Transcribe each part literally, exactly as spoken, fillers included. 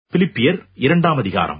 பிலிப்பியர் இரண்டாம் அதிகாரம்.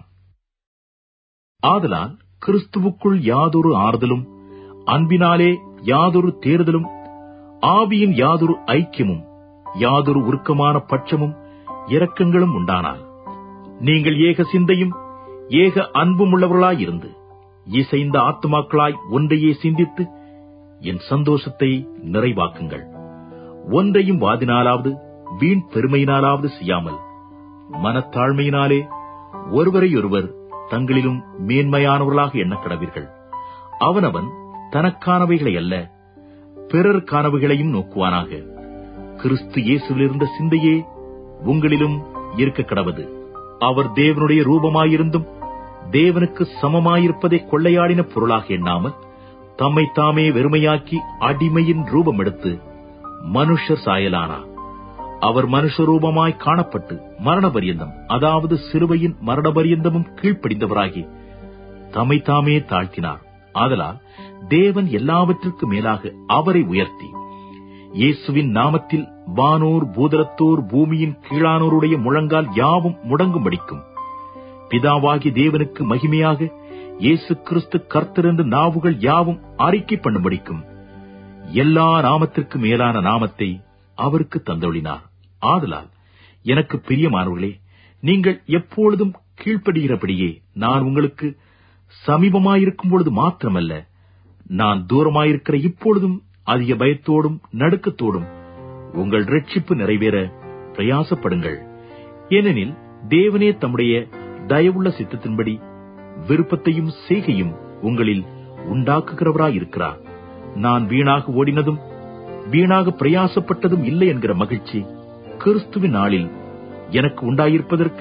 ஆதலால் கிறிஸ்துவுக்குள் யாதொரு ஆறுதலும், அன்பினாலே யாதொரு தேறுதலும், ஆவியின் யாதொரு ஐக்கியமும், யாதொரு உருக்கமான பட்சமும் இரக்கங்களும் உண்டானால், நீங்கள் ஏக சிந்தையும் ஏக அன்பும் உள்ளவர்களாயிருந்து இசைந்த ஆத்துமாக்களாய் ஒன்றையே சிந்தித்து என் சந்தோஷத்தை நிறைவாக்குங்கள். ஒன்றையும் வாதினாலாவது வீண் பெருமையினாலாவது செய்யாமல் மனத்தாழ்மையினாலே ஒருவரையொருவர் தங்களிலும் மேன்மையானவர்களாக எண்ணக் கடவீர்கள். அவனவன் தனக்கானவைகளை அல்ல, பிறருக்கானவைகளையும் நோக்குவானாக. கிறிஸ்து இயேசுவிலிருந்த சிந்தையே உங்களிலும் இருக்க கடவது. அவர் தேவனுடைய ரூபமாயிருந்தும் தேவனுக்கு சமமாயிருப்பதை கொள்ளையாடின பொருளாக எண்ணாமல் தம்மை தாமே வெறுமையாக்கி அடிமையின் ரூபம் எடுத்து மனுஷர் சாயலானார். அவர் மனுஷரூபமாய் காணப்பட்டு மரண பரியந்தம், அதாவது சிலுவையின் மரண பரியந்தமும் கீழ்ப்படிந்தவராகி தம்மை தாமே தாழ்த்தினார். ஆதலால் தேவன் எல்லாவற்றிற்கு மேலாக அவரை உயர்த்தி இயேசுவின் நாமத்தில் வானோர் பூதலத்தோர் பூமியின் கீழானோருடைய முழங்கால் யாவும் முடங்கும்படிக்கும், பிதாவாகி தேவனுக்கு மகிமையாக இயேசு கிறிஸ்து கர்த்தர் என்று நாவுகள் யாவும் அறிக்கை பண்ணும்படிக்கும் எல்லா நாமத்திற்கு மேலான நாமத்தை அவருக்கு தந்தொழினார். ஆதலால் எனக்கு பிரியமானவர்களே, நீங்கள் எப்பொழுதும் கீழ்ப்படுகிறபடியே நான் உங்களுக்கு சமீபமாயிருக்கும் பொழுது மாத்திரமல்ல, நான் தூரமாயிருக்கிற இப்பொழுதும் அதிக பயத்தோடும் நடுக்கத்தோடும் உங்கள் ரட்சிப்பு நிறைவேற பிரயாசப்படுங்கள். ஏனெனில் தேவனே தம்முடைய தயவுள்ள சித்தத்தின்படி விருப்பத்தையும் செய்கையும் உங்களில் உண்டாக்குகிறவராயிருக்கிறார். நான் வீணாக ஓடினதும் வீணாக பிரயாசப்பட்டதும் இல்லை என்கிற மகிழ்ச்சி கிறிஸ்துவின் நாளில் எனக்கு உண்டாயிருப்பதற்கு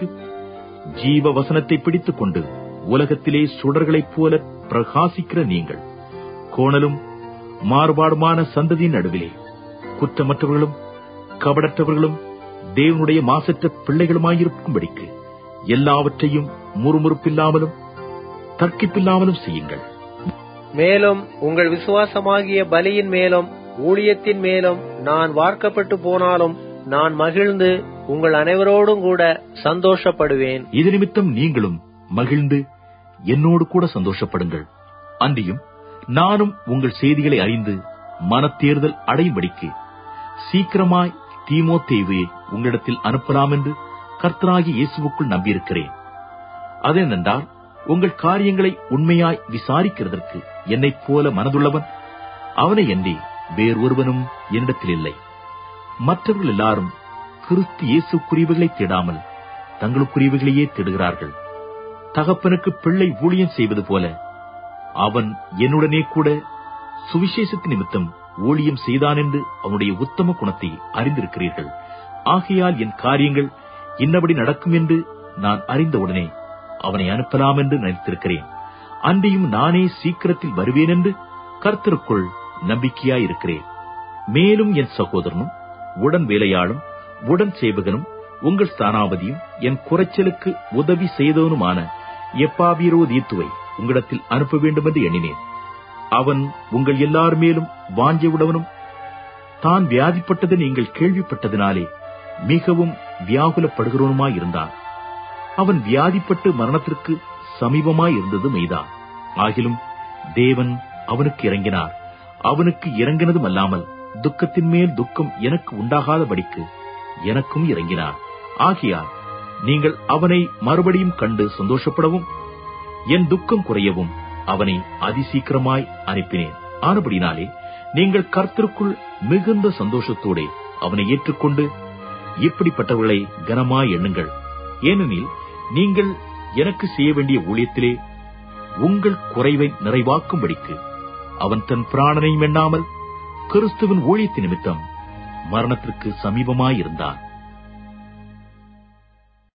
ஜீவ வசனத்தை பிடித்துக் கொண்டு உலகத்திலே சுடர்களைப் போல பிரகாசிக்கிற நீங்கள் கோணலும் மாறுபாடுமான சந்ததியின் நடுவிலே குற்றமற்றவர்களும் கபடற்றவர்களும் தேவனுடைய மாசற்ற பிள்ளைகளுமாயிருக்கும்படிக்கு எல்லாவற்றையும் முறுமுறுப்பில்லாமலும் தர்க்கிப்பில்லாமலும் செய்யுங்கள். மேலும் உங்கள் விசுவாசமாகிய பலியின் மேலும் ஊழியத்தின் மேலும் நான் வார்க்கப்பட்டு போனாலும் நான் மகிழ்ந்து உங்கள் அனைவரோடும் கூட சந்தோஷப்படுவேன். இது நிமித்தம் நீங்களும் மகிழ்ந்து என்னோடு கூட சந்தோஷப்படுங்கள். அன்றியும் நானும் உங்கள் செய்திகளை அறிந்து மனத்தேர்தல் அடையும்படிக்கு சீக்கிரமாய் தீமோத்தேயுவை உங்களிடத்தில் அனுப்பலாம் என்று கர்த்தராகிய இயேசுவுக்குள் நம்பியிருக்கிறேன். அதென்றால் உங்கள் காரியங்களை உண்மையாய் விசாரிக்கிறதற்கு என்னைப் போல மனதுள்ளவன் அவனை அன்றி வேறொருவனும் என்னிடத்தில் இல்லை. மற்றவர்கள் எல்லாரும் கிறிஸ்து இயேசுக்குரியவைகளை தேடாமல் தங்களுக்குரியவைகளையே தேடுகிறார்கள். தகப்பனுக்கு பிள்ளை ஊழியம் செய்வது போல அவன் என்னுடனே கூட சுவிசேஷத்தின் நிமித்தம் ஊழியம் செய்தான் என்று அவனுடைய உத்தம குணத்தை அறிந்திருக்கிறீர்கள். ஆகையால் என் காரியங்கள் இன்னபடி நடக்கும் என்று நான் அறிந்தவுடனே அவனை அனுப்பலாம் என்று நினைத்திருக்கிறேன். அன்றியும் நானே சீக்கிரத்தில் வருவேன் என்று கர்த்தருக்குள் நம்பிக்கையாயிருக்கிறேன். மேலும் என் சகோதரனும் உடன் வேலையாளும் உடன் சேவகனும் உங்கள் ஸ்தானாபதியும் என் குறைச்சலுக்கு உதவி செய்தவனுமான எப்பாவிரோதீத்துவை உங்களிடத்தில் அனுப்ப வேண்டும் என்று எண்ணினேன். அவன் உங்கள் எல்லார் மேலும் வாஞ்சவுடவனும் தான் வியாதிப்பட்டது நீங்கள் கேள்விப்பட்டதினாலே மிகவும் வியாகுலப்படுகிறவனுமாயிருந்தான். அவன் வியாதிப்பட்டு மரணத்திற்கு சமீபமாயிருந்தது மெய்தான். ஆகிலும் தேவன் அவனுக்கு இறங்கினார். அவனுக்கு இறங்கினதும் அல்லாமல் துக்கத்தின் மேல் துக்கம் எனக்கு உண்டாகாதபடிக்கு எனக்கும் இறங்கினார். ஆகையால் நீங்கள் அவனை மறுபடியும் கண்டு சந்தோஷப்படவும் என் துக்கம் குறையவும் அவனை அதிசீக்கிரமாய் அனுப்பினேன். ஆனபடினாலே நீங்கள் கர்த்தருக்குள் மிகுந்த சந்தோஷத்தோட அவனை ஏற்றுக்கொண்டு இப்படிப்பட்டவர்களை கனமாய் எண்ணுங்கள். ஏனெனில் நீங்கள் எனக்கு செய்ய வேண்டிய ஊழியத்திலே உங்கள் குறைவை நிறைவாக்கும்படிக்கு அவன் தன் பிராணனையும் எண்ணாமல் கிறிஸ்துவின் ஊழியத்தின் நிமித்தம் மரணத்திற்கு சமீபமாயிருந்தான்.